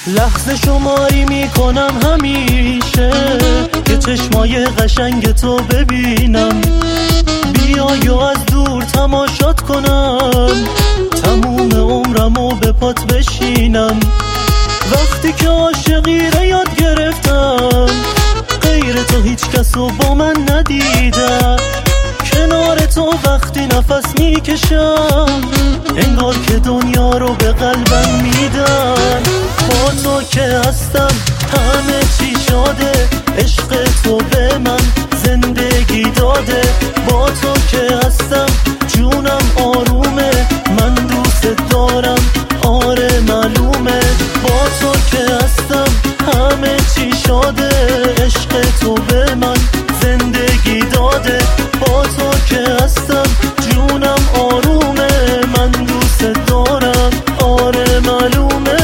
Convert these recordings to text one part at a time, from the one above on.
لحظه شماری میکنم همیشه که چشمای قشنگ تو ببینم، بیای و از دور تماشات کنم، تموم عمرمو به پات بشینم. وقتی که عاشقی رو یاد گرفتم، غیر تو هیچ کسو با من ندیدم. کنار تو وقتی نفس میکشم، انگار که دنیا رو به قلبم میدم. با تو که هستم همه چی شده، عشق تو به من زندگی داده. با تو که هستم جونم آرومه، من دوست دارم آره معلومه. با تو که هستم همه چی شده، عشق تو به من زندگی داده. با تو که هستم جونم آرومه، من دوست دارم آره معلومه.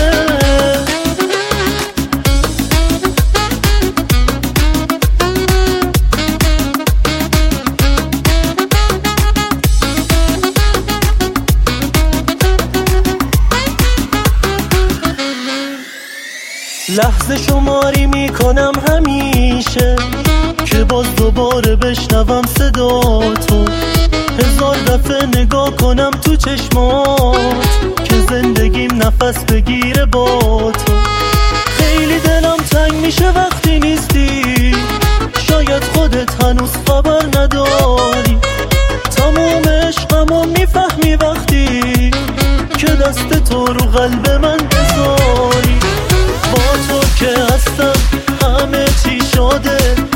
لحظه شماری میکنم همیشه که باز دوباره بشنوم صدا تو. 1000 دفعه نگاه کنم تو چشمات که زندگیم نفس بگیره با تو. خیلی دلم تنگ میشه وقتی نیستی، شاید خودت هنوز خبر نداری. تموم عشقمو میفهمی وقتی که دست تو رو قلب من بذاری. با تو که هستم همه چی شده،